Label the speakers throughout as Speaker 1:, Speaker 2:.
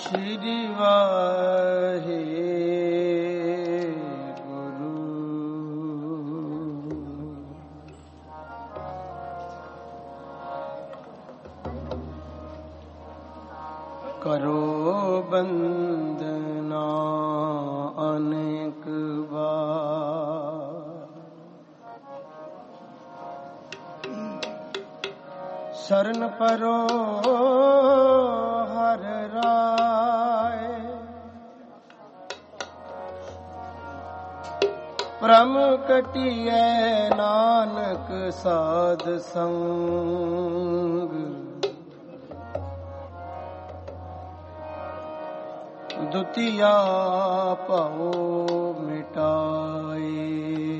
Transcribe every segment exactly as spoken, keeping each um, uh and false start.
Speaker 1: श्री वाहे गुरु। करो बंदना अनेक बार, शरण परो हर राय। प्रम कटिए नानक साध संग, दुतिया पाओ मिटाए।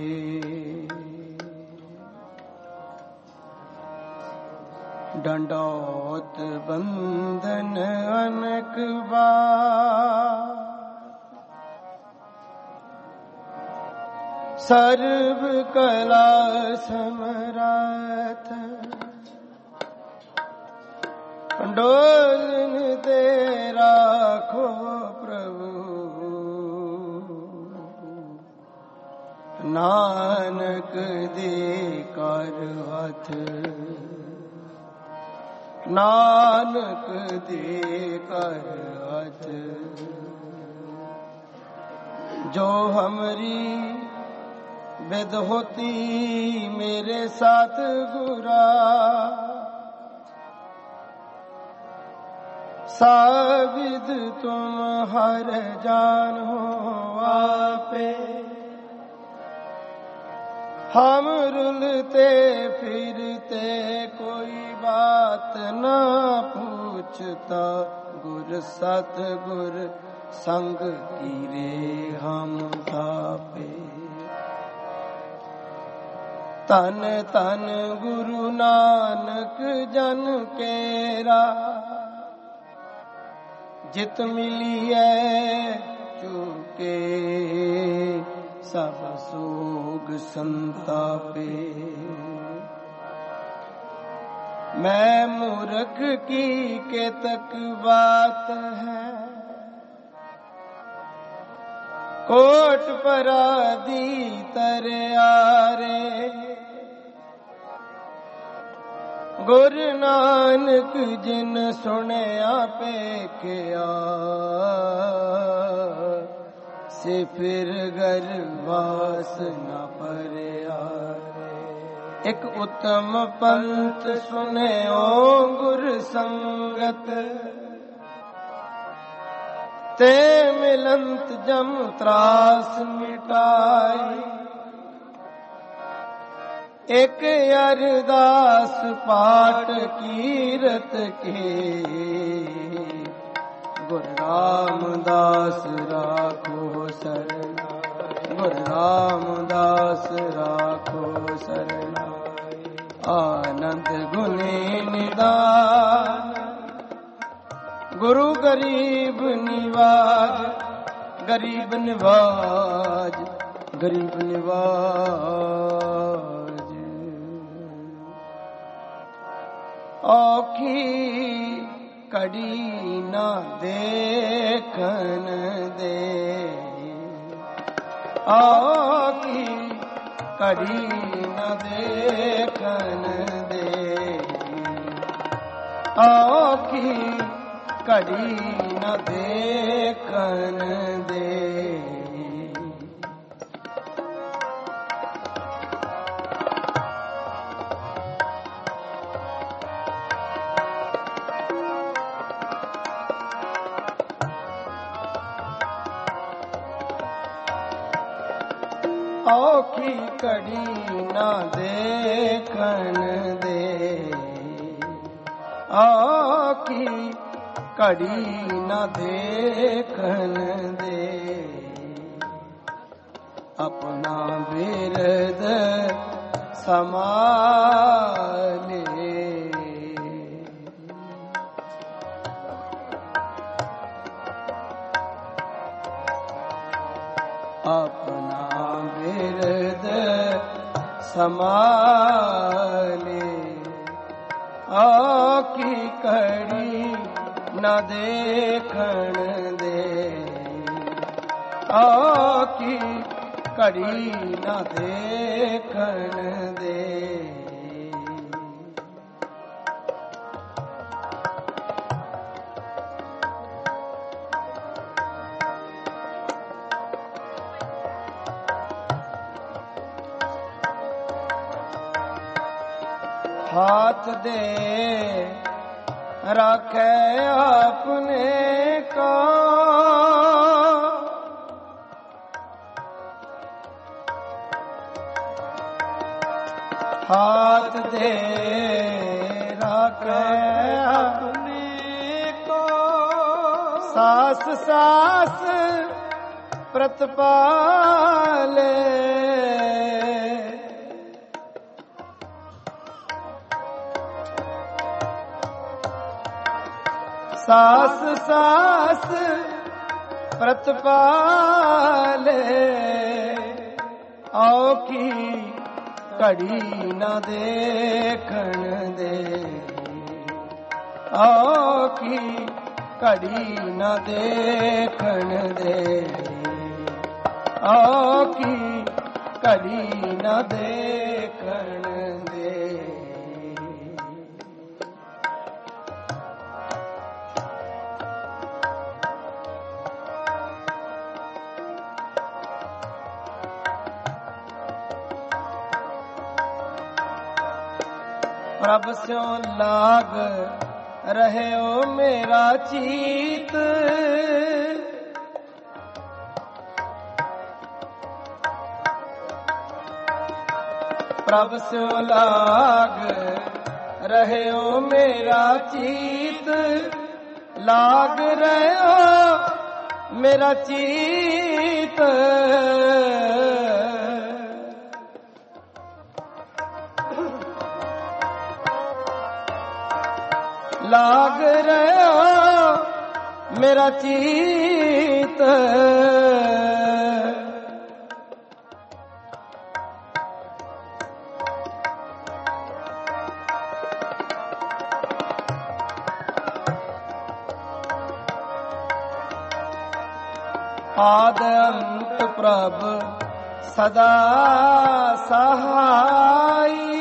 Speaker 1: दंडौत बंधन अनेक बार, सर्व कला समराथ। डोलन दे राखो प्रभु, नानक दे कर हाथ। नानक दे कर हाथ। जो हमरी विद होती मेरे साथ गुरा, साविद तुम हर जान हो आपे। हम रुलते फिरते कोई बात न पूछता, गुर सतगुर संग कीरे हम थापे। तन तन गुरु नानक जन केरा, जित मिलिए चूके सब सोग संतापे। मैं मूर्ख की केतक बात है, कोट पराधी तरे आरे। गुरु नानक जिन सुनया पेखिया, से फिर गर्वास न परया। एक उत्तम पंथ सुने ओ गुरु संगत, ते मिलंत जम त्रास मिटाई। एक अरदास पाठ कीरत के, गुरु रामदास राखो सरना। गुरु रामदास राखो सरना। आनंद गुने निदान, गुरु गरीब निवाज। गरीब निवाज, गरीब निवाज। औखी कड़ी न देखन दे, औखी कड़ी न देखन दे। औखी कड़ी न देखन दे। औखी कड़ी न देखन दे। औखी कड़ी न देखन दे। अपना बिरद समाले, अपना बिरद समाले। आकी कड़ी न देखण दे, आखी घड़ी न देखण दे। हाथ दे राखे अपने का, हाथ दे राखे अपने को, सास सास प्रतिपाले, सास सास प्रतिपाले, औखी घड़ी न देखण दे, औखी घड़ी न देखण दे, औखी घड़ी न देखण दे। प्रभ स्यों लाग रहे ओ मेरा चीत, प्रभ स्यों लाग रहे ओ मेरा चीत, लाग रहे ओ मेरा चीत, लाग रहे मेरा चीत, आद अंत प्रभ सदा सहाई,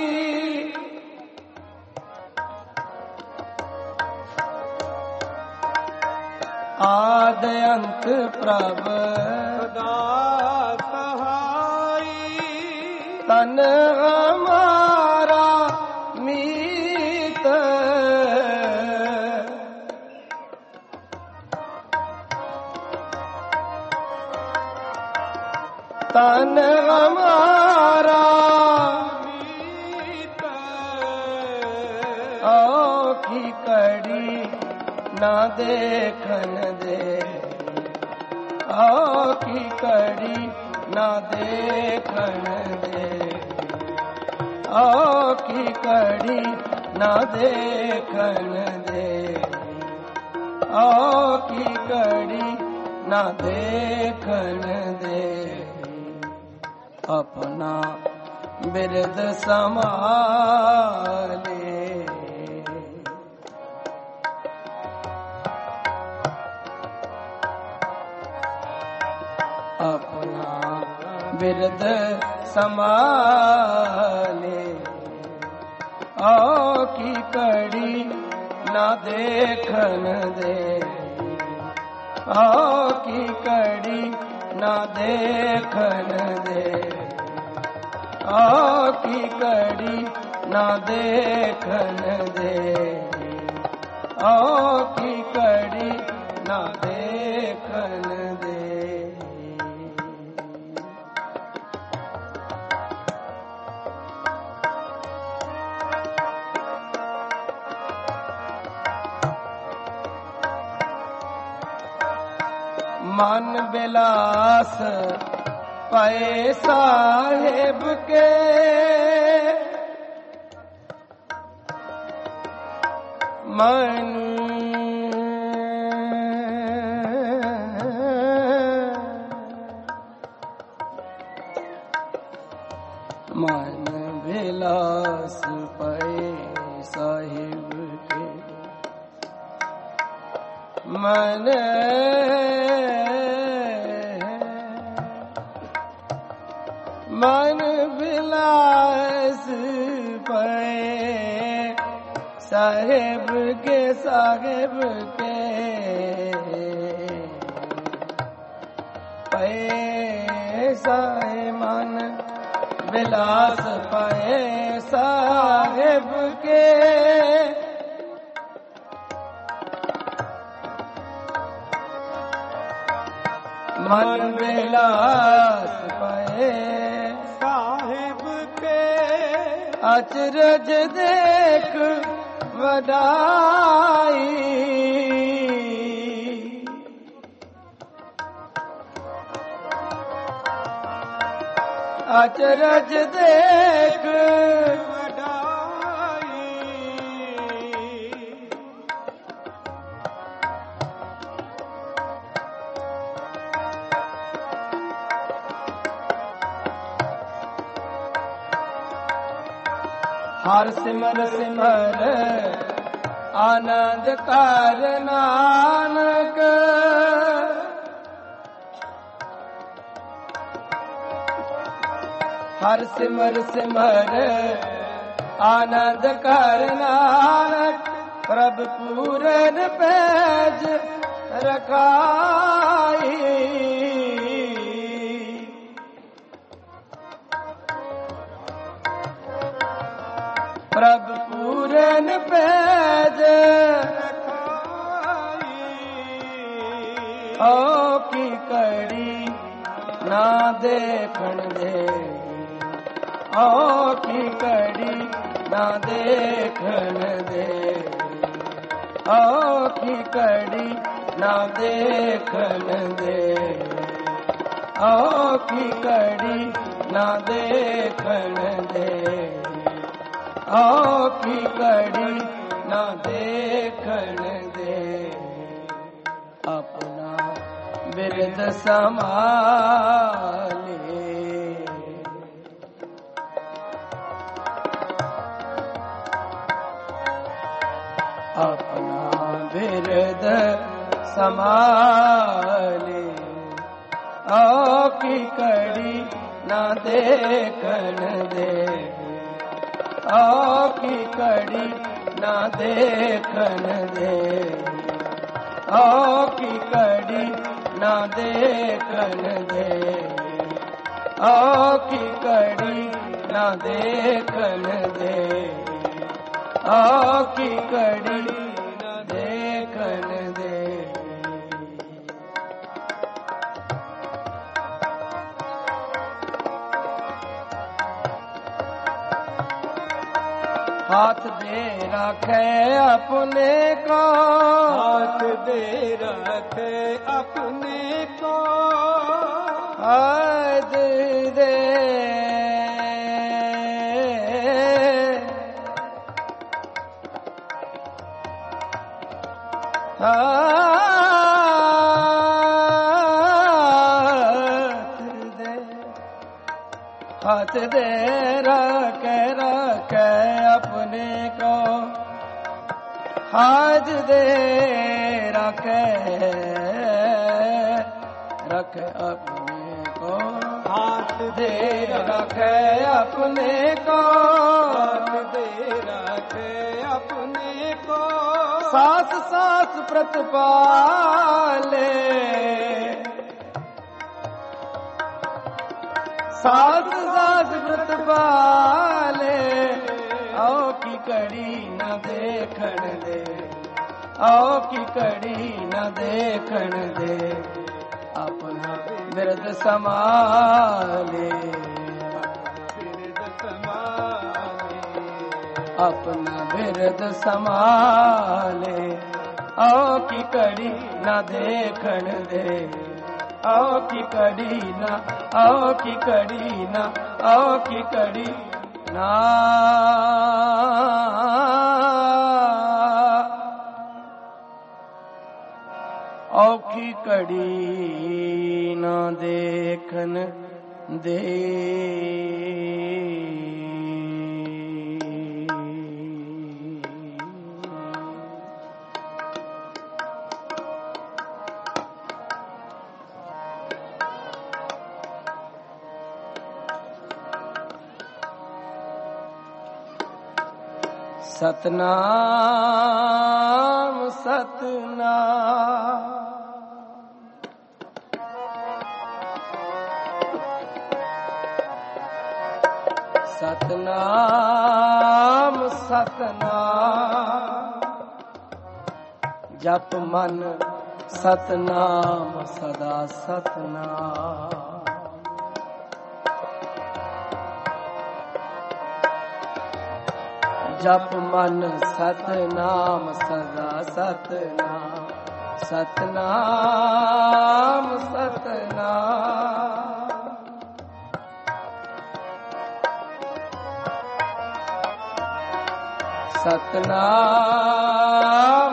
Speaker 1: आद अंत प्रभ सदा सहाई, तन हमारा मीत, तन हमारा मीत, औखी कड़ी न देखन दे, आखी कड़ी न देखन दे, आखी कड़ी न देखन दे, आखी कड़ी न देखन दे। अपना बिरद संभाले, अपना बिरद संभाले, आखी कड़ी न देखन दे, आखी कड़ी न देखन दे, आखी कड़ी न देखन दे, आखी कड़ी न देखन दे। मन बिलास पाए साहेब के, मन मन बिलास पाए साहेब के, मन मन बिलास पे साहेब के साहेब के पैसा मन बिलास पाए साहेब के मन बिलास पाए
Speaker 2: साहेब के
Speaker 1: अचरज देख वडाई अचरज देख
Speaker 2: वडाई
Speaker 1: हर सिमर सिमर आनंद कर नानक हर सिमर सिमर आनंद कर नानक प्रभ पूरन पैज रखाई प्रभ पूरन पैज ओ की कड़ी ना देखण दे ओ की कड़ी ना देखण दे ओ की कड़ी ना देखण दे ओ की कड़ी ना देखण दे ओ की कड़ी ना देखण दे अपना बिरद संभाले अपना बिरद संभाले ओ की कड़ी ना देखण दे ओ की कड़ी ना देखण दे ओ की कड़ी ना देखण दे ओ की कड़ी ना देखण दे ओ की कड़ी ना देखण दे हाथ दे रखे अपने को
Speaker 2: हाथ दे रखे अपने को
Speaker 1: हाथ दे हाथ दे रखे रखे अपने को हाथ दे रखे रखे अपने को
Speaker 2: हाथ
Speaker 1: दे रखे अपने को
Speaker 2: हाथ दे रखे अपने को
Speaker 1: सास सास प्रतिपाले सास सास व्रत पाले आओ की कड़ी न देखण दे आओ की कड़ी न देखण दे अपना बिरद संभाले अपना बिरद संभाले आओ की कड़ी न देखण दे आओ की कड़ी ना आओ की कड़ी ना आओ की कड़ी ना आओ की कड़ी ना देखन दे ਸਤਨਾਮ ਸਤਨਾਮ ਸਤਨਾਮ ਸਤਨਾਮ ਜਪ ਮਨ ਸਤਨਾਮ ਸਦਾ ਸਤਨਾਮ ਜਪ ਮਨ ਸਤਨਾਮ ਸਦਾ ਸਤਨਾਮ ਸਤਨਾਮ ਸਤਨਾਮ ਸਤਨਾਮ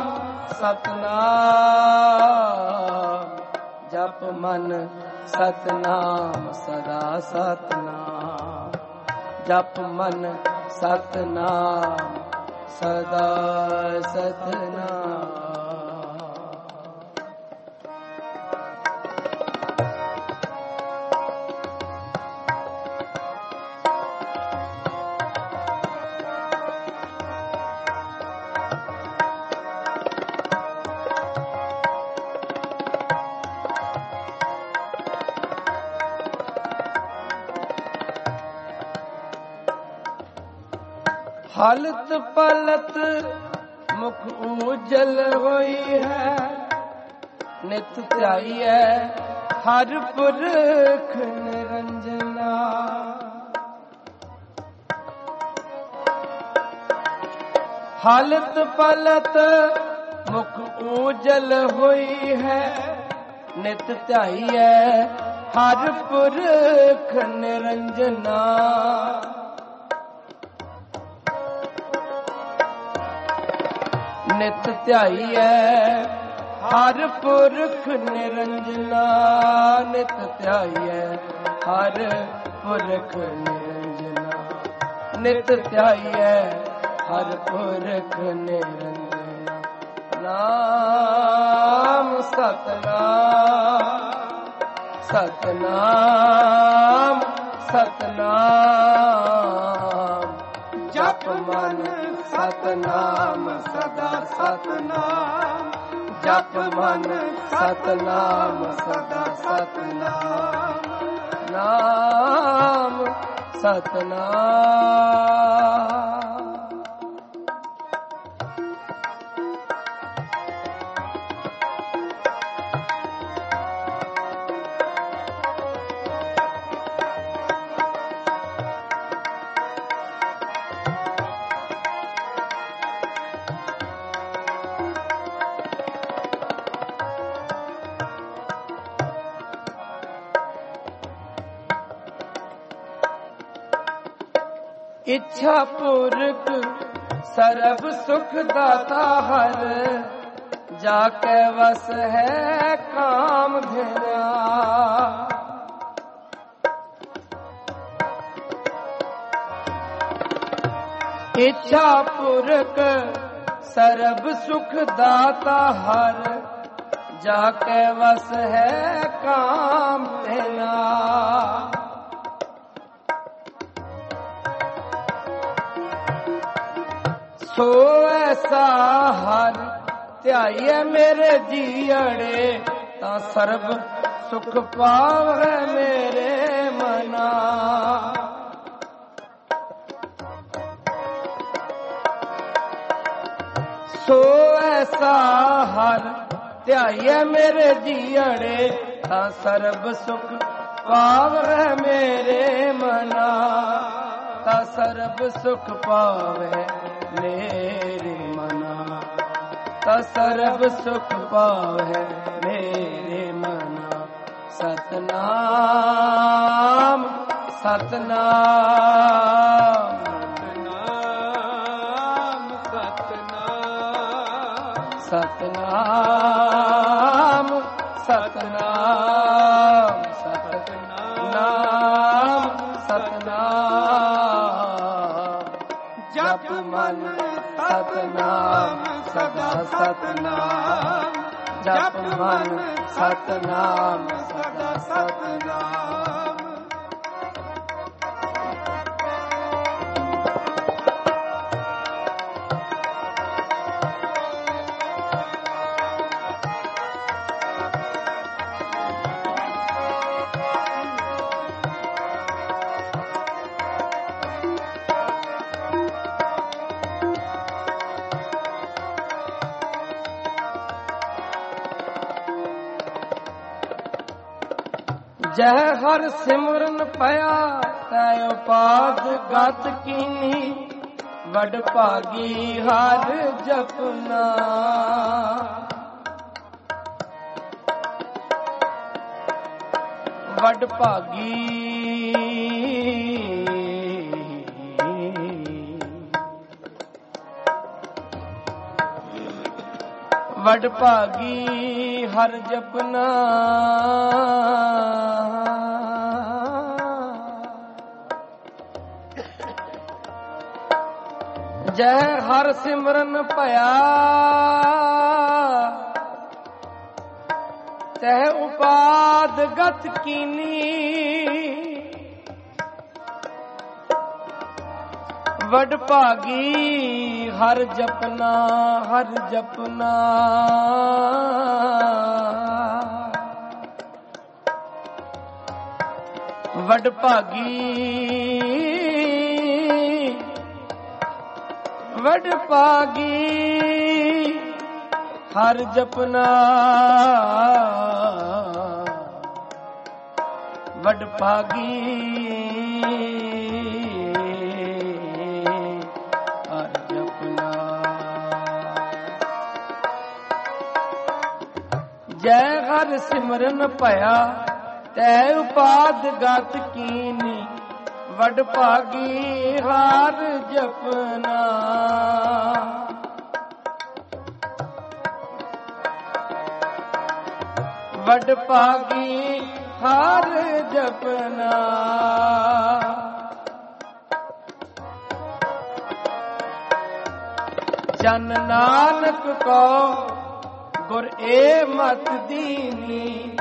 Speaker 1: ਸਤਨਾਮ ਜਪ ਮਨ ਸਤਨਾਮ ਸਦਾ ਸਤਨਾਮ ਜਪ ਮਨ ਸਤਨਾਮ ਸਦਾ ਸਤਨਾਮ ਹਲਤ ਪਲਤ ਮੁਖ ਉਜਲ ਹੋਈ ਹੈ ਨਿਤ ਧਿਆਈਐ ਹਰ ਪੁਰਖ ਨਿਰੰਜਨਾ ਹਲਤ ਪਲਤ ਮੁਖ ਉਜਲ ਹੋਈ ਹੈ ਨਿਤ ਧਿਆਈਐ ਹਰ ਪੁਰਖ ਨਿਰੰਜਨਾ ਨਿਤ ਧਿਆਈਐ ਹਰ ਪੁਰਖ ਨਿਰੰਜਨਾ ਨਿਤ ਧਿਆਈਐ ਹਰ ਪੁਰਖ ਨਿਰੰਜਨਾ ਨਿਤ ਧਿਆਈਐ ਹਰ ਪੁਰਖ ਨਿਰੰਜਨਾ ਨਾਮ ਸਤਨਾਮ ਸਤਨਾਮ ਸਤਨਾਮ ਜਪ ਮਨ ਸਤਨਾਮ ਸਦਾ ਸਤਨਾਮ ਜਪ ਮਨ ਸਤਨਾਮ ਸਦਾ ਸਤਨਾਮ ਨਾਮ ਸਤਨਾਮ ਇੱਛਾ ਪੂਰਕ ਸਰਬ ਸੁਖ ਦਾਤਾ ਹਰ ਜਾ ਕੇ ਵਸ ਹੈ ਕਾਮ ਧਿਰਾ ਇੱਛਾ ਪੂਰਕ ਸਰਬ ਸੁਖ ਦਾਤਾ ਹਰ ਜਾ ਕੇ ਵਸ ਹੈ ਕਾਮ ਧਿਰਾ ਸੋ ਐਸਾ ਹਰ ਧਿਆਈਐ ਮੇਰੇ ਜੀਅੜੇ ਤਾਂ ਸਰਬ ਸੁਖ ਪਾਵੈ ਮੇਰੇ ਮਨਾ ਸੋ ਐਸਾ ਹਰ ਧਿਆਈਐ ਮੇਰੇ ਜੀਅੜੇ ਤਾਂ ਸਰਬ ਸੁਖ ਪਾਵੈ ਮੇਰੇ ਮਨਾ ਤਾਂ ਸਰਬ ਸੁਖ ਪਾਵੈ ਮੇਰੇ ਮਨਾ ਤਾਂ ਸਰਬ ਸੁਖ ਪਾਵੈ ਮੇਰੇ ਮਨਾ ਸਤਨਾਮ ਸਤਨਾਮ ਸਤਨਾਮ ਸਤਨਾਮ ਸਤਨਾਮ ਸਤਨਾਮ ਜਪ ਮਨ ਸਤਨਾਮ ਸਦਾ ਸਤਨਾਮ ਜਪ ਮਨ ਸਤਨਾਮ ਸਦਾ ਸਤਨਾਮ ਜਹ ਹਰ ਸਿਮਰਨ ਪਿਆ ਤੈ ਉਪਾਦ ਗਤ ਕੀਨੀ ਵਡ ਭਾਗੀ ਹਰ ਜਪਨਾ ਵਡ ਭਾਗੀ ਵਡ ਭਾਗੀ ਹਰ ਜਪਨਾ ਜੈ ਹਰ ਸਿਮਰਨ ਭਇਆ ਤਹਿ ਉਪਾਦ ਗਤ ਕੀਨੀ ਵਡ ਭਾਗੀ ਹਰ ਜਪਨਾ ਹਰ ਜਪਨਾ ਵਡ ਭਾਗੀ ਵਡ ਭਾਗੀ ਹਰ ਜਪਨਾ ਵਡ ਭਾਗੀ ਹਰ ਜਪਨਾ ਜੈ ਹਰ ਸਿਮਰਨ ਭਇਆ ਤੈ ਉਪਾਦ ਗਤ ਕੀਨੀ ਵਡ ਭਾਗੀ ਹਰ ਜਪਨਾ ਵਡ ਭਾਗੀ ਹਰ ਜਪਨਾ ਜਨ ਨਾਨਕ ਕੋ ਗੁਰ ਏ ਮਤ ਦੀਨੀ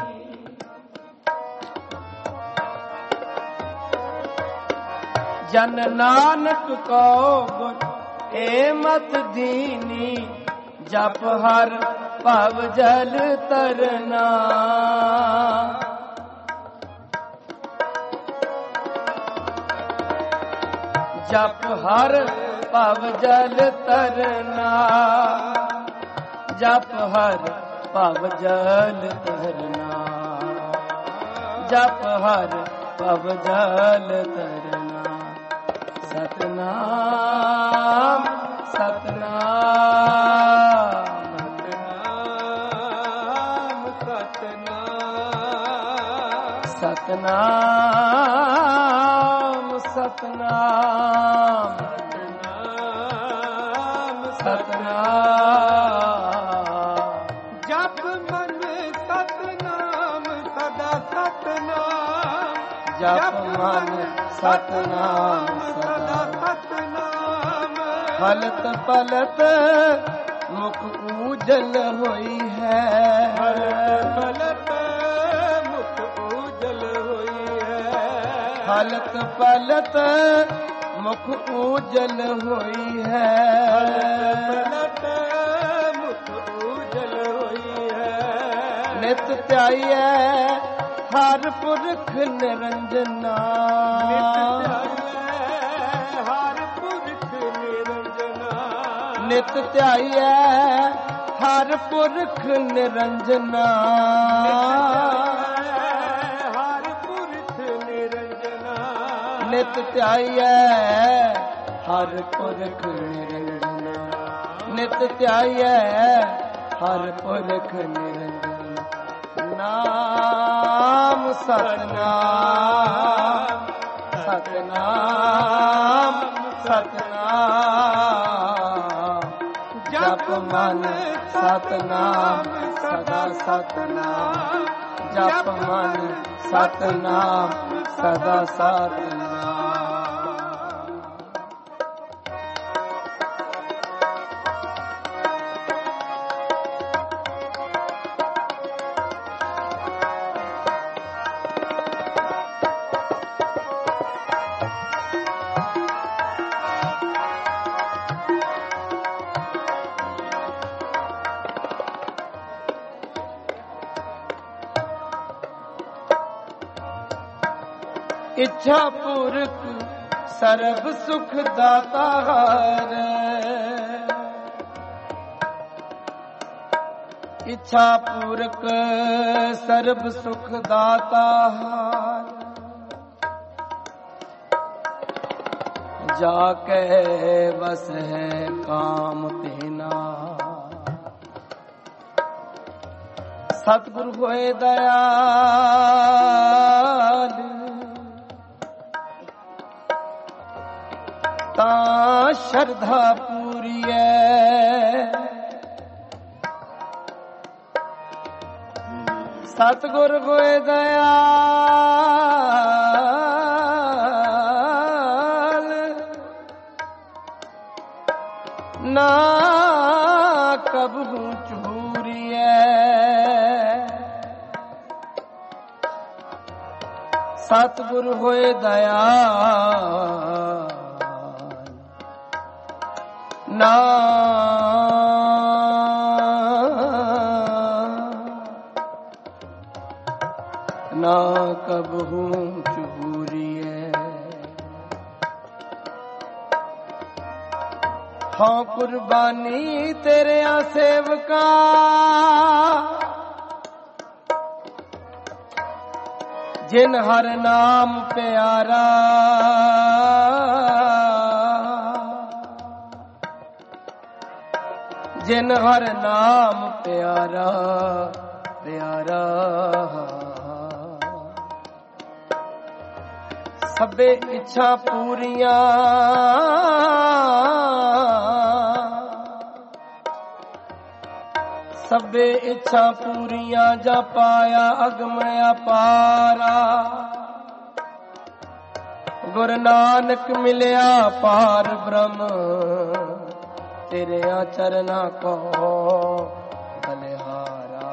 Speaker 1: ਜਨ ਨਾਨਕ ਕੋ ਗੁਰ ਏ ਮਤ ਦੀਨੀ ਜਪ ਹਰ ਭਵ ਜਲ ਤਰਨਾ ਜਪ ਹਰ ਭਵ ਜਲ ਤਰਨਾ ਜਪ ਹਰ ਭਵ ਜਲ ਤਰਨਾ ਜਪ ਹਰ ਭਵ ਜਲ ਤਰਨਾ ਸਤਨਾਮ ਸਤਨਾਮ ਸਤਨਾਮ ਸਤਨਾਮ ਸਤਨਾਮ
Speaker 2: ਜਪ ਮਨ ਸਤਨਾਮ ਸਦਾ ਸਤਨਾਮ
Speaker 1: ਜਪ ਮਨ ਸਤਨਾਮ ਸਦਾ
Speaker 2: ਸਤਨਾਮ
Speaker 1: ਹਲਤ ਪਲਤ ਮੁਖ ਊਜਲ ਹੋਈ ਹੈ
Speaker 2: ਹਲਤ ਮੁਖ ਊਜਲ ਹੋਈ ਹੈ
Speaker 1: ਹਲਤ ਪਲਤ ਮੁਖ ਊਜਲ ਹੋਈ ਹੈ
Speaker 2: ਹਲਤ ਮੁਖ ਊਜਲ ਹੋਈ ਹੈ
Speaker 1: ਨਿਤ ਧਿਆਈਐ ਹਰ ਪੁਰਖ ਨਿਰੰਜਨਾ ਨਿਤ ਧਿਆਈਐ ਹਰ ਪੁਰਖ ਨਿਰੰਜਨਾ
Speaker 2: ਹਰ ਪੁਰਖ ਨਿਰੰਜਨਾ
Speaker 1: ਨਿਤ ਧਿਆਈਐ ਹਰ ਪੁਰਖ ਨਿਰੰਜਨਾ ਨਿਤ ਧਿਆਈਐ ਹਰ ਪੁਰਖ ਨਿਰੰਜਨਾ ਨਾਮ ਸਤਨਾਮ ਸਤਨਾਮ ਸਤਨਾਮ ਜਪ ਮਨ ਸਤਨਾਮ ਸਦਾ ਸਤਨਾਮ ਜਪ ਮਨ ਸਤਨਾਮ ਸਦਾ ਸਤਨਾਮ ਇੱਛਾ ਪੁਰਖ ਸਰਬ ਸੁਖ ਦਾਤਾ ਹਰ ਇੱਛਾ ਪੂਰਕ ਸਰਬ ਸੁਖ ਦਾਤਾ ਹਾਰ, ਜਾ ਕੇ ਵਸ ਹੈ ਕਾਮ ਤੇਨਾ। ਸਤਿਗੁਰ ਹੋਏ ਦਇਆਲ, ਤਾਂ ਸ਼ਰਧਾ ਪੂਰੀਐ। ਸਤਿਗੁਰ ਹੋਏ ਦਇਆਲ, ਨਾ ਕਬਹੂ ਝੂਰੀਐ। ਸਤਿਗੁਰ ਹੋਏ ਦਇਆਲ, ਨਾ ਨਾ ਕਬਹੂ ਝੂਰੀਐ। ਹਾਂ ਕੁਰਬਾਨੀ ਤੇਰਿਆਂ ਸੇਵਕਾ, ਜਿਨ ਹਰ ਨਾਮ ਪਿਆਰਾ। ਜਿਨ ਹਰ ਨਾਮ ਪਿਆਰਾ ਪਿਆਰਾ। ਸਭੇ ਇੱਛਾ ਪੂਰੀਆਂ, ਸਭੇ ਇੱਛਾ ਪੂਰੀਆਂ। ਜਾ ਪਾਇਆ ਅਗਮ ਅਪਾਰਾ, ਗੁਰੂ ਨਾਨਕ ਮਿਲਿਆ ਪਾਰ ਬ੍ਰਹਮ। ਤੇਰਿਆਂ ਚਰਨਾਂ ਕੋ ਬਲਿਹਾਰਾ।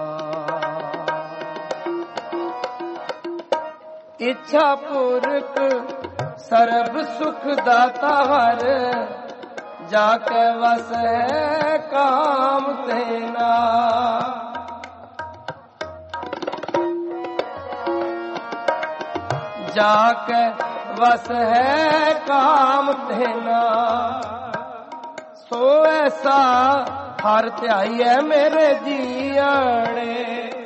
Speaker 1: ਇੱਛਾ ਪੂਰਕ ਸਰਬ ਸੁਖ ਦਾਤਾ ਹਰ, ਜਾ ਕੇ ਵਸ ਹੈ ਕਾਮ ਤੇਨਾ। ਜਾ ਕੇ ਵਸ ਹੈ ਕਾਮ ਤੇਨਾ। ਸੋ ਐਸਾ ਹਰ ਧਿਆਈਐ ਮੇਰੇ ਜੀਆਣੇ।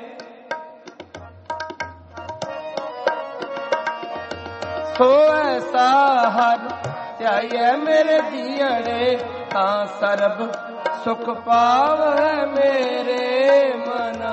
Speaker 1: ਸੋ ਐਸਾ ਹਰ ਧਿਆਈਐ ਮੇਰੇ ਜੀਅੜੇ, ਤਾਂ ਸਰਬ ਸੁਖ ਪਾਵੈ ਮੇਰੇ ਮਨਾ।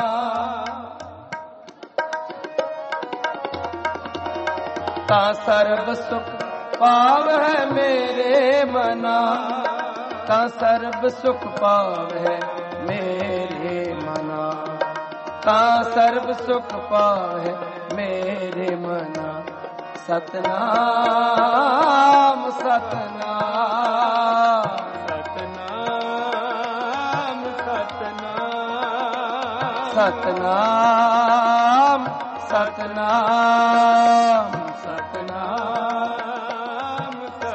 Speaker 1: ਤਾਂ ਸਰਬ ਸੁਖ ਪਾਵੈ ਮੇਰੇ ਮਨਾ। ਤਾਂ ਸਰਬ ਸੁਖ ਪਾਵੈ ਮੇਰੇ ਮਨਾ। ਤਾਂ ਸਰਬ ਸੁਖ ਪਾਵੈ ਮੇਰੇ ਮਨਾ। ਸਤਨਾਮ ਸਤਨਾਮ
Speaker 2: ਸਤਨਾਮ ਸਤਨਾਮ
Speaker 1: ਸਤਨਾਮ ਸਤਨਾਮ
Speaker 2: ਸਤਨਾਮ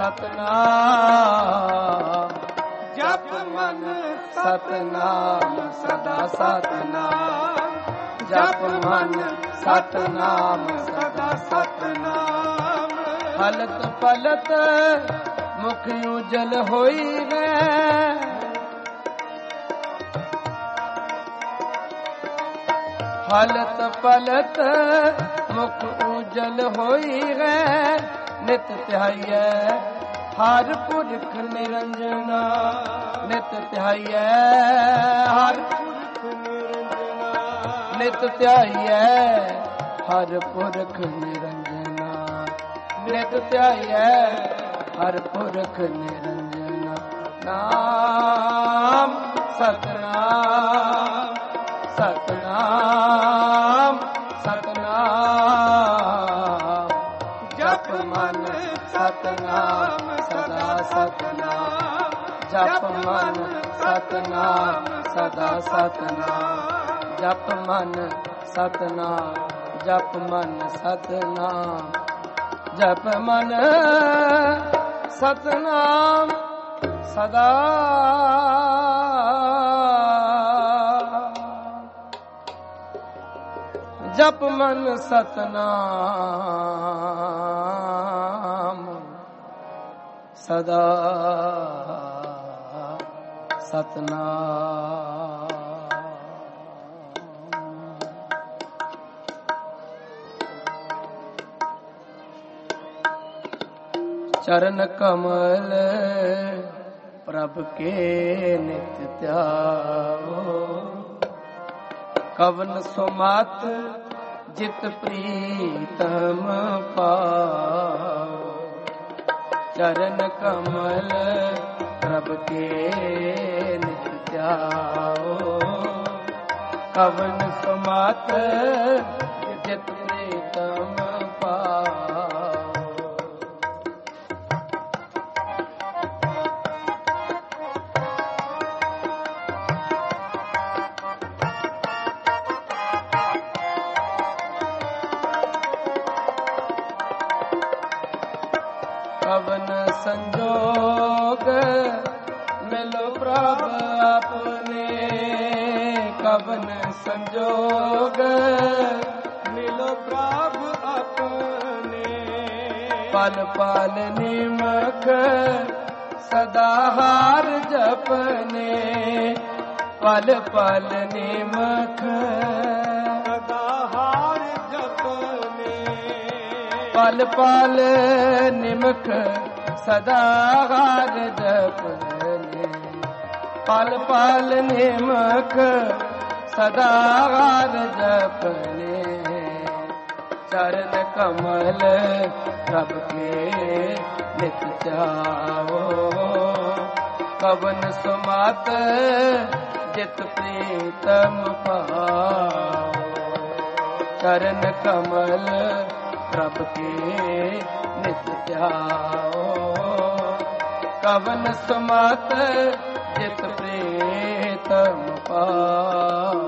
Speaker 1: ਸਤਨਾਮ।
Speaker 2: ਜਪ ਮਨ
Speaker 1: ਸਤਨਾਮ ਸਦਾ ਸਤਨਾਮ। ਜਪ ਮਨ ਸਤਨਾਮ ਸਦਾ ਸਤਨਾਮ। ਹਲਤ ਪਲਤ ਮੁਖ ਉਜਲ ਹੋਈ ਹੈ। ਹਲਤ ਪਲਤ ਮੁਖ ਉਜਲ ਹੋਈ ਹੈ। ਨਿਤ ਧਿਆਈਐ ਹਰ ਪੁਰਖ ਨਿਰੰਜਨਾ। ਨਿਤ ਧਿਆਈਐ ਹਰ
Speaker 2: ਪੁਰਖ ਨਿਰੰਜਨਾ।
Speaker 1: ਨਿਤ ਧਿਆਈਐ ਹਰ ਪੁਰਖ ਨਿਰੰਜਨਾ। ਨਿਤ ਧਿਆਈਐ ਹਰ ਪੁਰਖ ਨਿਰੰਜਨਾ। ਨਾਮ ਸਤਨਾਮ ਸਤਨਾਮ ਸਤਨਾਮ। ਜਪ ਮਨ ਸਤਨਾਮ ਸਦਾ ਸਤਨਾਮ। ਜਪ ਮਨ ਸਤਨਾਮ ਸਦਾ ਸਤਨਾਮ। ਜਪ ਮਨ ਸਤਨਾਮ। ਜਪ ਮਨ ਸਤਨਾਮ। ਜਪ ਮਨ ਸਤਨਾਮ ਸਦਾ ਜਪ ਮਨ ਸਤਨਾਮ ਸਦਾ ਸਤਨਾਮ। चरण कमल प्रभ के नित्य त्याओ। कवन सुमत जित प्रीतम पाओ। चरण कमल प्रभ के नित्य त्याओ। कवन सुमत जित प्रीतम पाओ। कवन संजोग मिलो प्रभ अपने। कवन संजोग
Speaker 2: मिलो प्रभ अपने।
Speaker 1: पल पल निमख सदा हार जपने। पल पल निमख
Speaker 2: सदा हार जपने।
Speaker 1: पल पल निमख सदा हार जपने। पल पल निमख सदा हार जपने। चरण कमल प्रभ के नित्य त्याओ। कवन सुमत जित प्रीतम पाओ। चरण कमल प्रभ के नित्य त्याओ। कवन सुमत जित प्रीतम पाओ।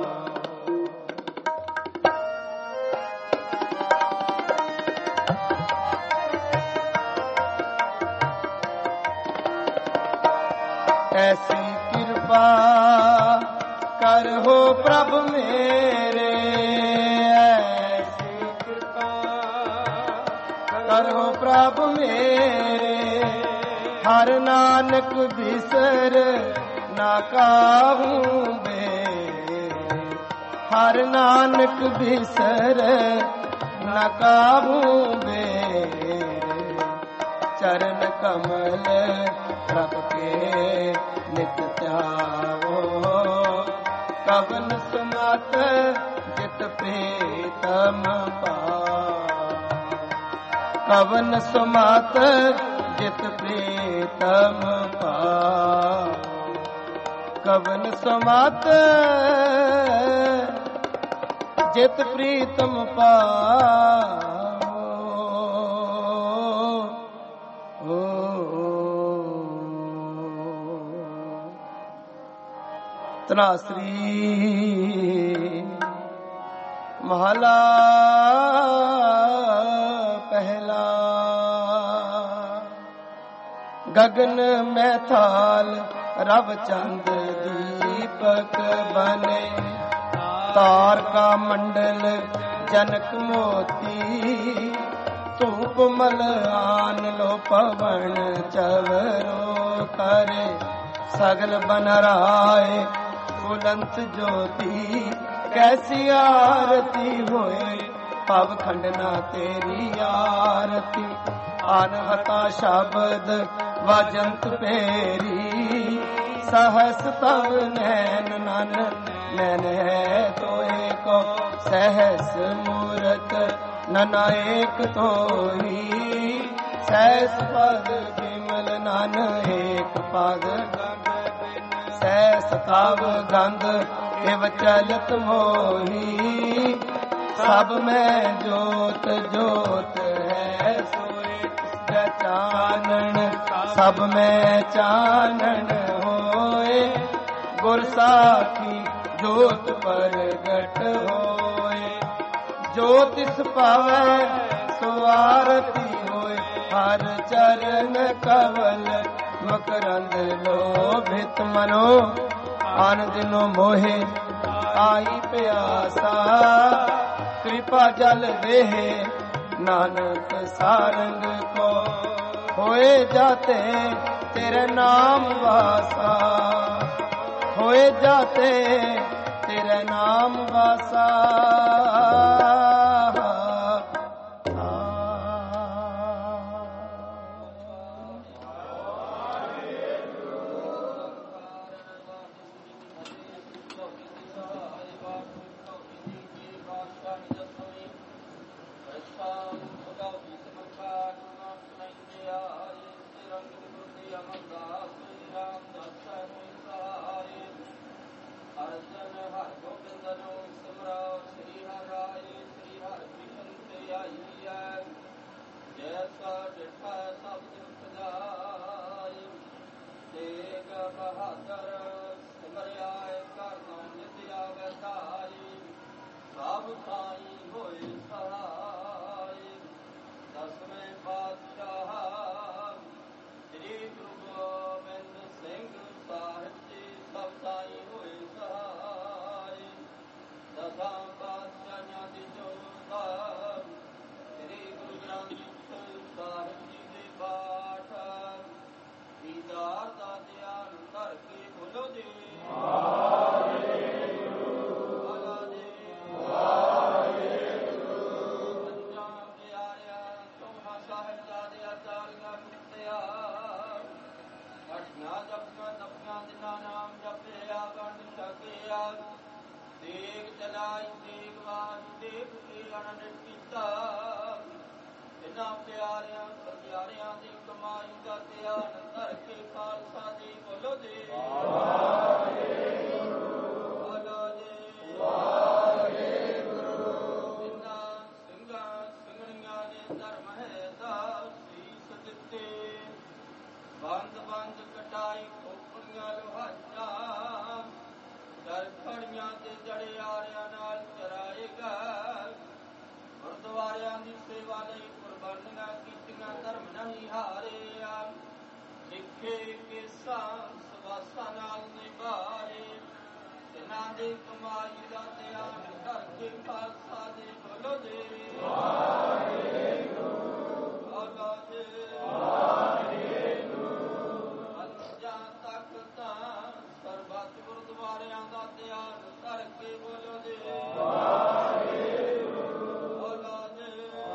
Speaker 1: ऐसी कृपा कर हो प्रभु मेरे।
Speaker 2: ऐसी कृपा
Speaker 1: कर हो प्रभु मेरे। हर नानक बिसर ना काहूँ बेरे। हर नानक बिसर ना काहूँ बेरे। चरण कमल प्रभ के नित्य त्याओ। कवन सुमत जित प्रीतम पाओ। कवन सुमत जित प्रीतम पाओ। कवन सुमत जित प्रीतम पाओ। तनाश्री महला पहला। गगन में थाल रव चंद दीपक बने। तार का मंडल जनक मोती। धूप मल आन लो पवन चवरो करे। सगल बन राय बुलंद ज्योति। कैसी आरती होए पव खंडना तेरी आरती। अनहता शब्द वजंत पेरी। सहस तव नैन नन नैन है तो एक। सहस मूरत नन एक तो ही। सहस पद विमल नन एक पद। सहस तव गंध एव चलत मोही। सब में जोत जोत है सोए चानन। सब में चानन होए। गुर साखी जोत प्रगट होए। ज्योतिष पावै सो आरती होए। हर चरण कवल मकरंद लोभित मनो। आनंद नो मोहे आई प्यासा। कृपा जल देहे नानक सारंग को। होए जाते तेरे नाम वासा। होए जाते तेरे नाम वासा। ਦੇਗ ਚਲਾਈ ਦੇਗਵਾਜ ਦੇਖ ਕੇ ਅਨੰਦ ਕੀਤਾ। ਇਹਨਾਂ ਪਿਆਰਿਆਂ ਸਤਿਆਰਿਆਂ ਦੀ ਕਮਾਈ ਦਾ ਧਿਆਨ ਧਰ ਕੇ ਖਾਲਸਾ ਜੀ ਬੋਲੋ ਜੀ ਵਾਹਿਗੁਰੂ ਬੋਲੋ ਜੀ ਵਾਹਿਗੁਰੂ। ਇਹਨਾਂ ਸਿੰਘਾਂ ਸਿੰਘਣੀਆਂ ਨੇ ਧਰਮ ਹੈ ਦਾ ਸੀਸ ਦਿੱਤੇ। ਬੰਦ ਬੰਦ ਕਟਾਈ ਖੋਪੜੀਆਂ ਲੋਹਾਈਆਂ ਚਰਖੜੀਆਂ ਤੇ ਜੜੇ ਆਰਿਆਂ ਨਾਲ ਚਰਾਏਗਾ। ਗੁਰਦੁਆਰਿਆਂ ਦੀ ਸੇਵਾ ਲਈ ਕੁਰਬਾਨੀਆਂ ਕੀਤੀਆਂ ਧਰਮ ਨਹੀਂ ਹਾਰਿਆ। ਲਿਖੇ ਕੇਸਾਂ ਸਵਾਸਾਂ ਨਾਲ ਨਿਭਾਏ। ਇਹਨਾਂ ਦੀ ਕਮਾਈ ਦਾ ਧਿਆਨ ਧਰ ਕੇ ਖਾਲਸਾ ਜੀ ਬੋਲੋ ਜੀ ਵਾਹਿਗੁਰੂ ਬੋਲੋ ਜੀ ਵਾਹਿਗੁਰੂ। ਪੰਜਾਂ ਤੱਕ ਤਾਂ ਸਰਬੱਤ ਗੁਰਦੁਆਰਿਆਂ ਦਾ ਧਿਆਨ ਧਰ ਕੇ ਬੋਲੋ ਜੀ ਵਾਹਿਗੁਰੂ ਬੋਲੋ ਜੀ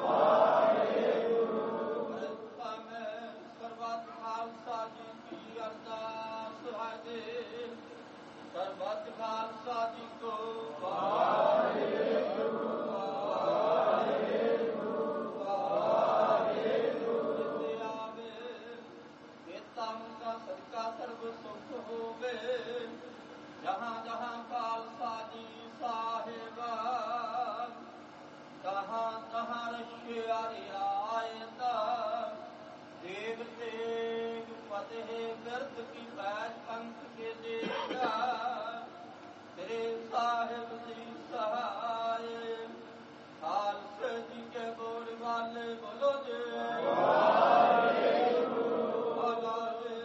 Speaker 1: ਵਾਹਿਗੁਰੂ। ਮੈਂ ਸਰਬੱਤ ਖਾਲਸਾ ਜੀ ਕੀ ਅਰਦਾਸ ਹੈ ਜੀ। ਸਰਬੱਤ ਖਾਲਸਾ ਜੀ ਕੋ ਵਾਹਿਗੁਰੂ ਵਾਹਿਗੁਰੂ ਵਾਹਿਗੁਰੂ। ਜਿਤੇ ਆਵੇ ਕੀਤਾ ਮੁਕਾ ਸਦਕਾ ਸਰਬ ਸੁਖ ਹੋਵੇ। ਜਹਾਂ ਜਹਾਂ ਖਾਲਸਾ ਜੀ ਸਾਹਿਬਾ ਤਹਾਂ ਤਹਾਂ ਰਸ਼ਿਆਰਿਆ ਆਇਤਾ। ਦੇਵ ਤੇਗ ਫਤਿਹ ਬਿਰਦ ਕੀ ਪੈਜ ਪੰਖ ਕੇ ਦੇਗਾ। ਤੇਰੇ ਸਾਹਿਬ ਜੀ ਸਹਾਏ ਖਾਲਸੇ ਜੀ ਕੇ ਬੋਲ ਵਾਲੇ ਬੋਲੋ ਜੀ ਵਾਹਿਗੁਰੂ ਬੋਲੋ ਜੀ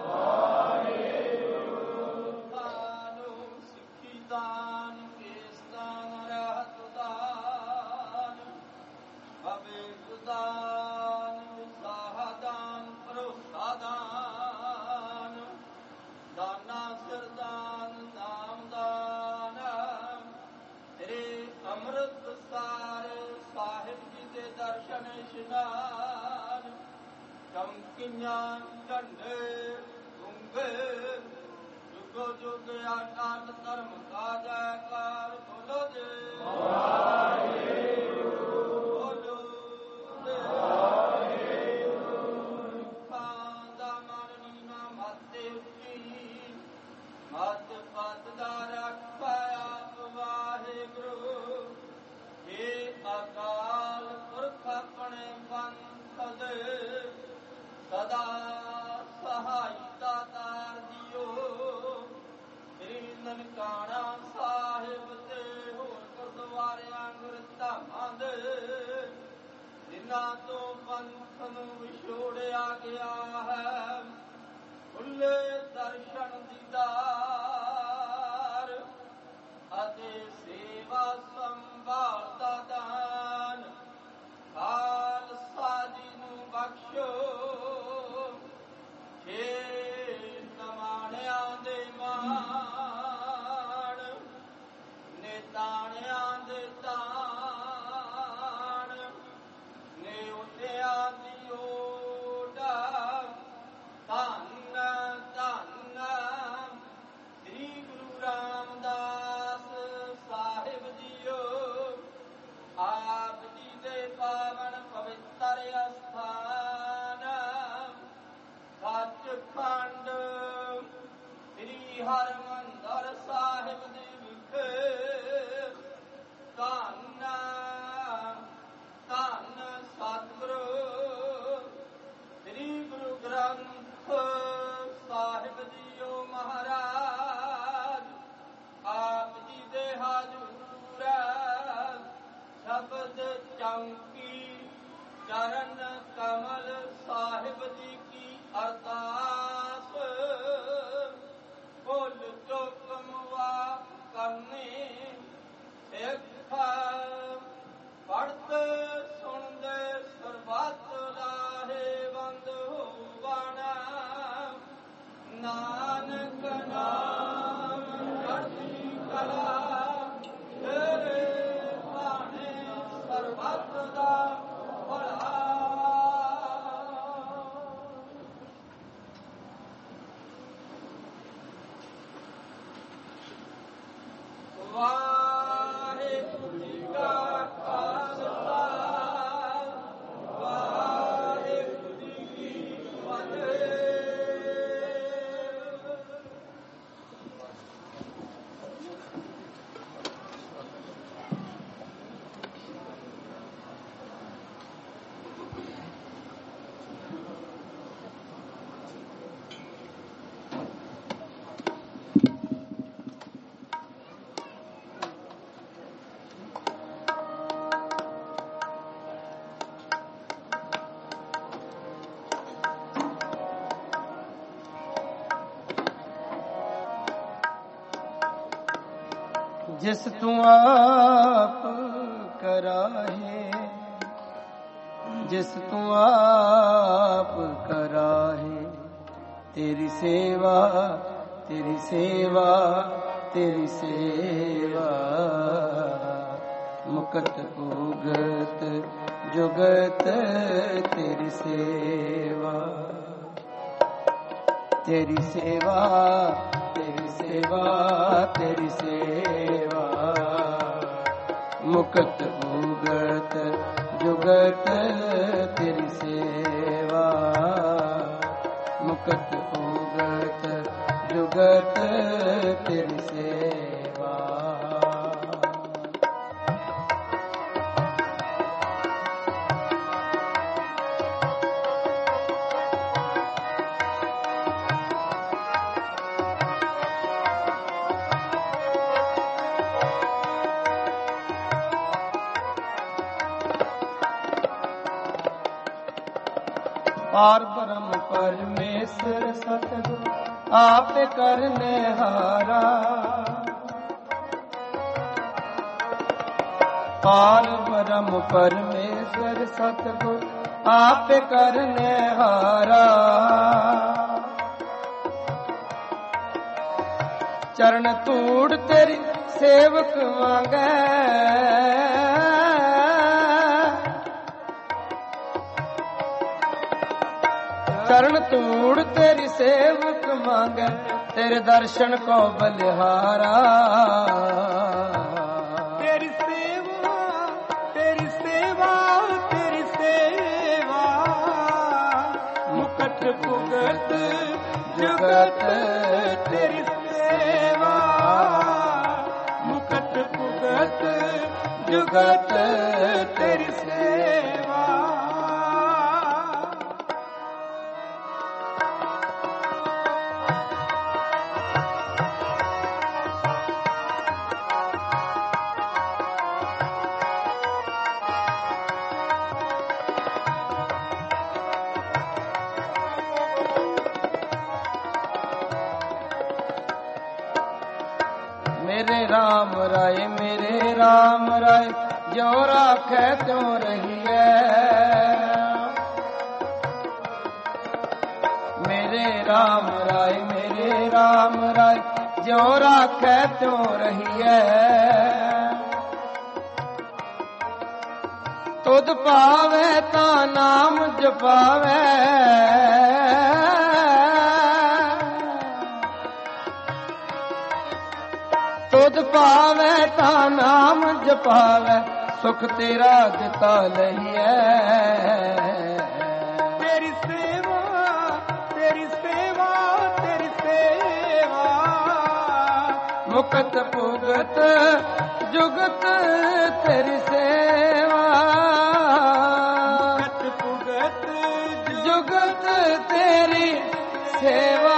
Speaker 1: ਵਾਹਿਗੁਰੂ। ਦਾਨੁ ਸਿੱਖੀ ਦਾਨ ਕੇਸ ਦਾਨ ਰਹਿਤ ਦਾਨ ਅਵੇਕ ਦਾਨ ਉਤਸਾਹ ਦਾਨ ਭਰੋਸਾ ਦਾਨ ਦਾਨਾ ਸਿਰਦਾਨ ਨਾਮ ਦਾਨ। ਤੇਰੇ ਅੰਮ੍ਰਿਤ ਸਾਰ ਸਾਹਿਬ ਜੀ ਦੇ ਦਰਸ਼ਨ ਇਸ਼ਨਾਨ। ਚਮਕੀਆਂ ਝੰਡੇ ਗੁੰਗੇ ਜੁਗੋ ਜੁਗ ਅਟਲ ਧਰਮ ਕਾ ਜੈਕਾਰ ਬੋਲੋ ਜੀ ਵਾਹਿਗੁਰੂ ਬੋਲੋ ਜੀ ਵਾਹਿਗੁਰੂ। ਖਾਂ ਦਾ ਮਨ ਨੀਨਾ ਮੱਤੇ ਉੱਚੀ ਮੱਤ ਪੱਤ ਦਾ ਰੱਖਾ ਆਪ ਵਾਹਿਗੁਰੂ। ਹੇ ਅਕਾਲ ਪੁਰਖ ਆਪਣੇ ਪੰਥ ਦੇ ਸਦਾ ਸਹਾਇਤਾ ਤਾਰ ਦਿਓ। ਸ੍ਰੀ ਨਨਕਾਣਾ ਸਾਹਿਬ ਤੇ ਹੋਰ ਗੁਰਦੁਆਰਿਆਂ ਗੁਰਧਾਮਾਂ ਦੇ ਜਿਨ੍ਹਾਂ ਤੋਂ ਪੰਥ ਨੂੰ ਵਿਛੋੜਿਆ ਗਿਆ ਹੈ। ਖੁੱਲੇ ਦਰਸ਼ਨ ਦੀਦਾਰ ਅਤੇ ਸੇਵਾ ਸੰਭਾਲ ਦਾ ਦਾਨ ਖਾਲਸਾ ਜੀ ਨੂੰ ਬਖਸ਼ੋ। ਛੇ ਨਮਾਣਿਆਂ ਦੇ ਮਾਣ ਨੇਤਾਣਿਆਂ ਦੇ ਤਾਣ ਨਿਉਟਿਆਂ ਦੀ ਓਟ। ਧੰਨ ਧੰਨ ਸ੍ਰੀ ਗੁਰੂ ਰਾਮਦਾਸ ਸਾਹਿਬ ਜੀਓ। ਆਪ ਜੀ ਦੇ ਪਾਵਨ ਪਵਿੱਤਰ ਅਸਥਾਨ ਸੱਚਖੰਡ ਸ੍ਰੀ ਹਰਿਮੰਦਰ ਸਾਹਿਬ ਦੇ ਵਿਖੇ ਧੰਨ ਧੰਨ ਸਤਿਗੁਰੂ ਸ੍ਰੀ ਗੁਰੂ ਗ੍ਰੰਥ ਸਾਹਿਬ ਜੀਓ ਮਹਾਰਾਜ। ਆਪ ਜੀ ਦੇ ਹਾਜ਼ੂਰ ਸ਼ਬਦ ਚੌਂਕੀ ਚਰਨ ਕਮਲ ਸਾਹਿਬ ਜੀ ਕੀ ਅਰਦਾਸ। ਭੁੱਲ ਚੁੱਕ ਮੁਆਫ ਕਰਨੀ ਸਿੱਖ ਪੜ੍ਹਦੇ ਸੁਣਦੇ ਸਰਬੱਤ ਲਾਹੇਵੰਦ ਹੋਵਣ। ਨਾਨਕ ਨਾਮ ਚੜ੍ਹਦੀ ਕਲਾ ਤੇਰੇ ਭਾਣੇ ਸਰਬੱਤ ਦਾ ਭਲਾ। ਵਾਹਿਗੁਰੂ ਜੀ ਕਾ ਖਾਲਸਾ ਵਾਹਿਗੁਰੂ ਜੀ ਕੀ ਫਤਿਹ। जिस तू आप कराहे, जिस तू आप कराहे, तेरी सेवा तेरी सेवा तेरी सेवा, मुकत उगत जुगत तेरी सेवा, तेरी सेवा तेरी सेवा तेरी सेवा, मुकत उगत जुगत तेरी सेवा, मुकत उगत जुगत तेरी सेवा। पार ब्रह्म परमेश्वर सतगुरु आप करने हारा, पार ब्रह्म परमेश्वर सतगुरु आप करने हारा, चरण धूड़ तेरी सेवक मांगे, चरण धूड़ तेरी सेवक मांगे, तेरे दर्शन को बलिहारा,
Speaker 2: तेरी सेवा तेरी सेवा तेरी सेवा, मुकट भुगत जुगत तेरी सेवा, मुकट भुगत जुगत तेरी सेवा।
Speaker 1: मेरे राम राय मेरे राम राय, जो राखे त्यों रहिए, मेरे राम राय मेरे राम राय, जो राखे त्यों रहिए, तुध पावे ता नाम जपावे, तुध पावे ता नाम जपावे, सुख तेरा दिता लहिए,
Speaker 2: तेरी सेवा तेरी सेवा तेरी सेवा,
Speaker 1: मुकत भुगत जुगत तेरी सेवा,
Speaker 2: मुकत भुगत
Speaker 1: जुगत तेरी सेवा।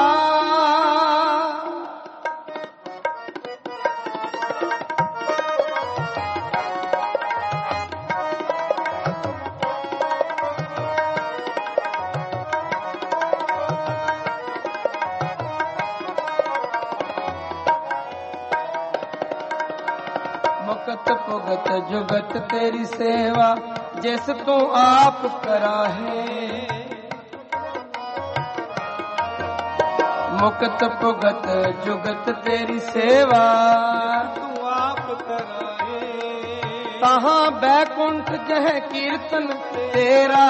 Speaker 1: मुकत भुगत जुगत तेरी सेवा, जिस तू आप कराहे, मुकत भुगत जुगत तेरी सेवा,
Speaker 2: तू आप कराए,
Speaker 1: तहां बैकुंठ जह कीर्तन तेरा,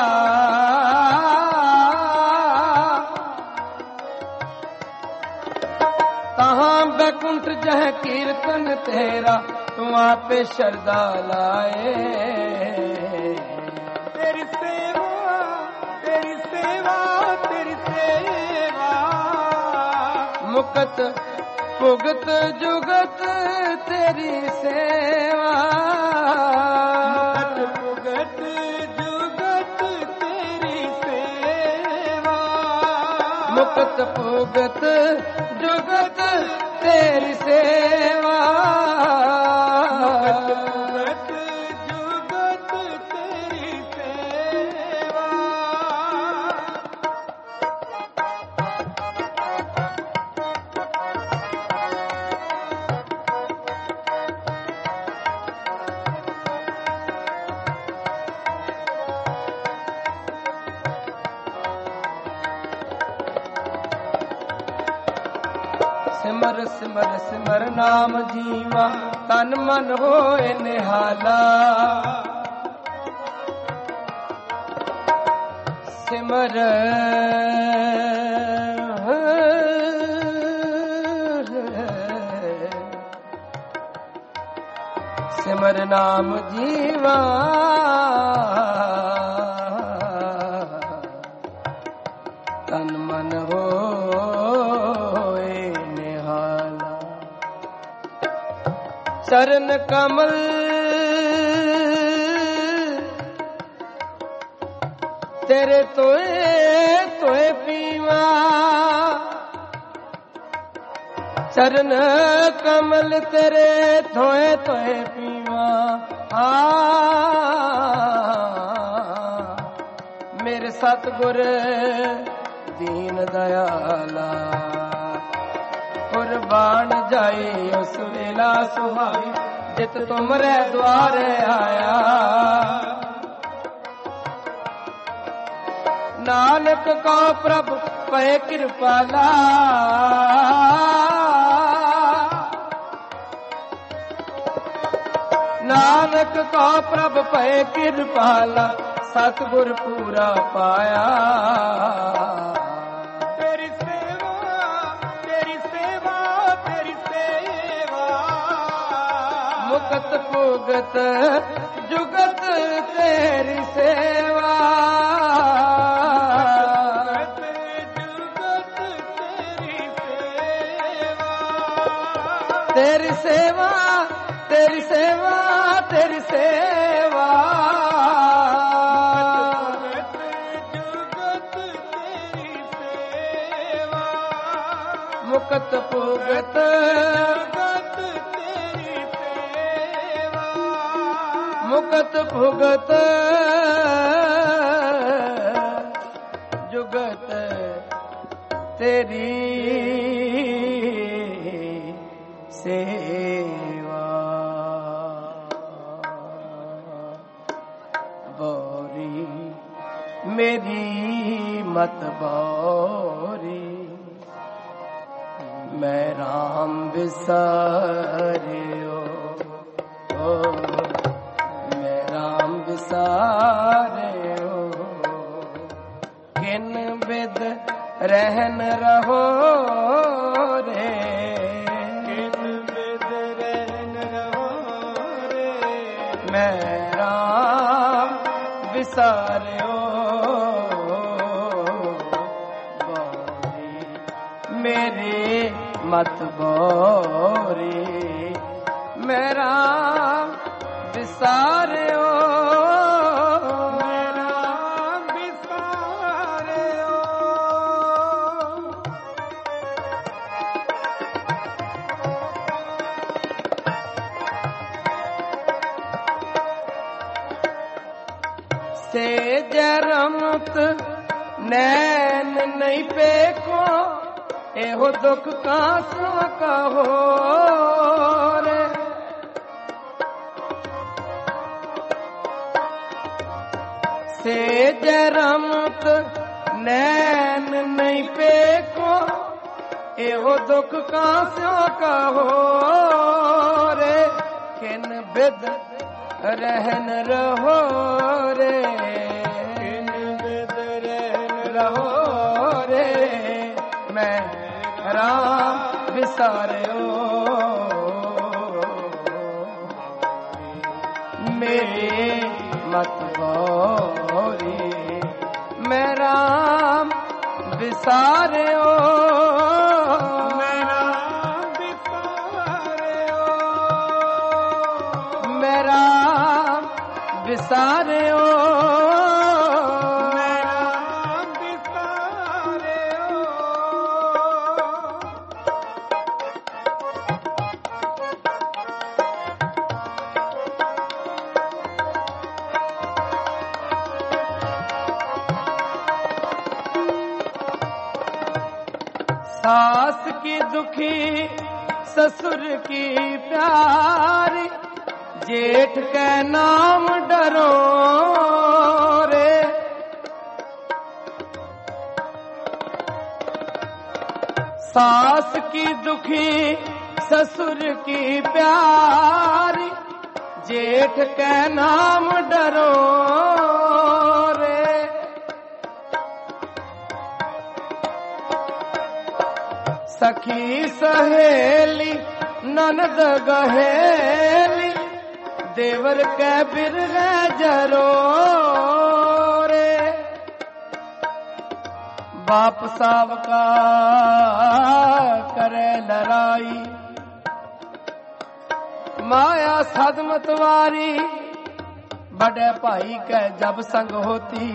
Speaker 1: कहाँ बैकुंठ जह कीर्तन तेरा, तू आपे शरदा लाए।
Speaker 2: तेरी सेवा तेरी सेवा तेरी सेवा,
Speaker 1: मुकत भुगत जुगत तेरी सेवा।
Speaker 2: मुकत भुगत जुगत तेरी सेवा,
Speaker 1: मुकत भुगत जुगत तेरी सेवा।
Speaker 2: मुकत भुगत जुगत तेरी सेवा।
Speaker 1: सिमर सिमर सिमर नाम जीवा, तन मन होए निहाला। सिमर सिमर नाम जीवा, तन मन होए निहाला। चरण कमल तेरे तोए तोए पीवा, चरण कमल तेरे तोए तोए पीवा। आ मेरे सतगुर दीन दयाला, कुर्बान जाए उस वेला सुहाई, जित तुमरे द्वारे आया। नानक का प्रभु पै कृपाला, नानक का प्रभु पै कृपाला, सतगुर पूरा पाया।
Speaker 2: तेरी सेवा तेरी सेवा तेरी सेवा,
Speaker 1: मुकत भुगत जुगत तेरी सेवा। तेरी सेवा तेरी सेवा तेरी सेवा, मुकत भुगत मुकत भुगत जुगत तेरी सेवा। बोरी मेरी मत बोरी, मैं राम बिसारियो, ओ मैं राम बिसारियो। किन बिद रहन रहो रे,
Speaker 2: किन बिद रहन रहो रे,
Speaker 1: मैं राम बिसारियो। मेरे मत बोरी, मेरा बिसारियो,
Speaker 2: मेरा बिसारियो।
Speaker 1: से जरमत नैन नहीं पेको, एहो दुख का सो कहो रे। से जरमत नैन नहीं पेको, एहो दुख का सो कहो रे। किन बिद रहन रहो रे,
Speaker 2: किन बिद रहन
Speaker 1: रहो रे, मैं राम ਵਿਸਾਰਿਓ ਮੇਰੇ ਮਤ ਬੋਰੀ ਮੈਂ ਰਾਮ ਵਿਸਾਰਿਓ
Speaker 2: ਮੈਂ ਰਾਮ ਵਿਸਾਰਿਓ
Speaker 1: ਮੈਂ ਰਾਮ ਵਿਸਾਰਿਓ
Speaker 2: ਮੈਂ ਰਾਮ ਵਿਸਾਰਿਓ
Speaker 1: सास की दुखी ससुर की प्यारी जेठ के नाम डरो रे सास की दुखी ससुर की प्यारी जेठ के नाम डरो रे सखी सहेली ननद गहेली देवर के बिरह जरो रे बाप साहब का करे लड़ाई माया सदमतवारी बड़े भाई के जब संग होती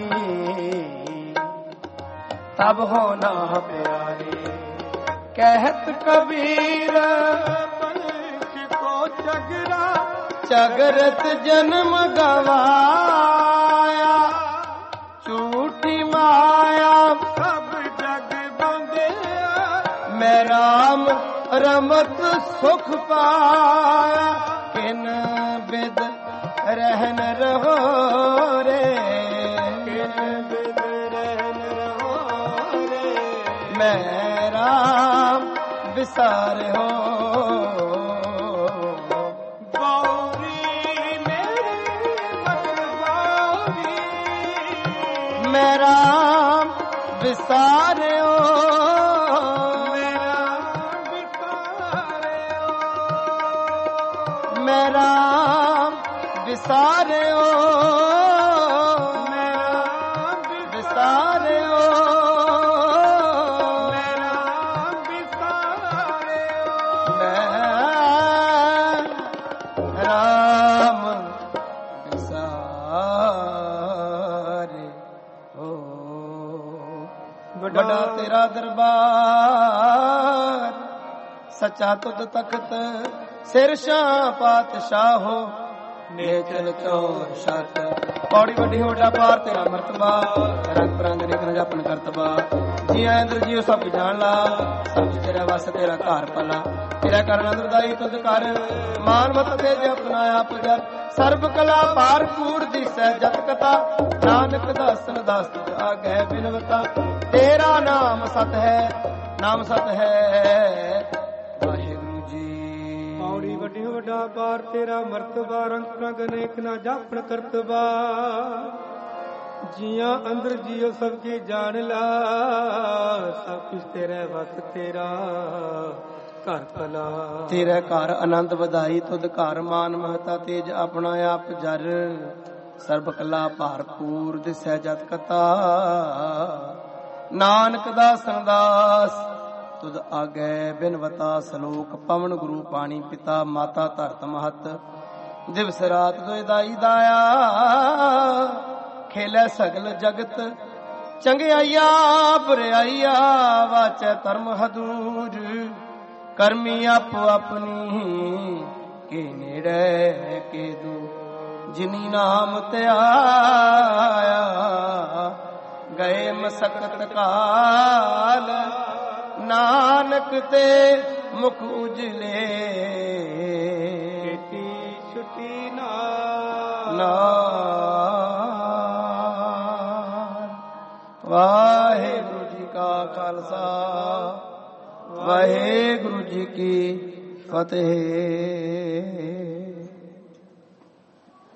Speaker 1: तब होना प्यारी कहत कबीर
Speaker 2: पंच को चगरा
Speaker 1: चगरत जन्म गवाया झूठी माया
Speaker 2: सब जग बंदे
Speaker 1: मैं राम रमत सुख पाया किन बिद रहन रहो रे
Speaker 2: किन बिद रहन रहो रे
Speaker 1: मैं राम विसार हो
Speaker 2: गौरी मेरी मत गौरी
Speaker 1: मैं राम विसार हो
Speaker 2: मेरा विसारियो
Speaker 1: मैं राम विसार हो
Speaker 2: मेरा
Speaker 1: विसार हो
Speaker 2: मेरा विसारियो
Speaker 1: मैं राम विसार हो बड़ा तेरा दरबार सच्चा तुद तख्त सिर शाह पातशाह हो नेचल चोर शत पौड़ी वड्डी होडा पार तेरा मर्तबा रंग परंग नेक न जापन करतबा जी इंद्र जीव सब जान ला सब तेरा वस तेरा घर भला तेरा करना दुर्दाई तुद कर मान मत ते जे अपना आप जर सर्ब कला पारपूर दिसै जत कथा नानक दासन दास तुझ आगे बिनवता तेरा नाम सत है नाम सत है वाहिगुरु जी
Speaker 2: पौड़ी वड्डी वड्डा पार तेरा मर्तबा रंग रंग नेक ना जापन करतबा जिया अंदर जियो सबकी जान ला सब कुछ तेरे वस तेरा घर भला
Speaker 1: तेरे घर आनंद ਵਧਾਈ ਤੁਧ ਘਰ ਮਾਨ ਮਹਤਾ ਤੇਜ ਆਪਣਾ ਆਪ ਜਰ ਸਰਬ ਕਲਾ ਭਰਪੂਰ ਦਿਸੈ ਜਤ ਕਤਾ ਨਾਨਕ ਦਾ ਸੰਦਾਸ ਤੁਧ ਆਗੇ ਬਿਨਵਤਾ ਸਲੋਕ ਪਵਨ ਗੁਰੂ ਪਾਣੀ ਪਿਤਾ ਮਾਤਾ ਧਰਤ ਮਹਤ ਦਿਵਸ ਰਾਤ ਦੋਇ ਦਾਈ ਦਾਇਆ ਖੇਲੇ ਸਗਲ ਜਗਤ ਚੰਗਿਆਈਆ ਬੁਰਾਈਆ ਵਾਚੈ ਧਰਮ ਹਦੂਰ ਕਰਮੀ ਆਪੋ ਆਪਣੀ ਕੇ ਨੇੜੇ ਕੇ ਦੂ ਜਿਨੀ ਨਾਮ ਧਿਆਇਆ ਗਏ ਮਸਕਤ ਕਾਲ ਨਾਨਕ ਤੇ ਮੁਖ ਉਜਲੇ
Speaker 2: ਕੀਤੀ ਛੁੱਟੀ ਨਾ
Speaker 1: ਨਾਮ ਵਾਹਿਗੁਰੂ ਜੀ ਕਾ ਖਾਲਸਾ ਵਾਹਿਗੁਰੂ ਜੀ ਕੀ ਫਤਿਹ।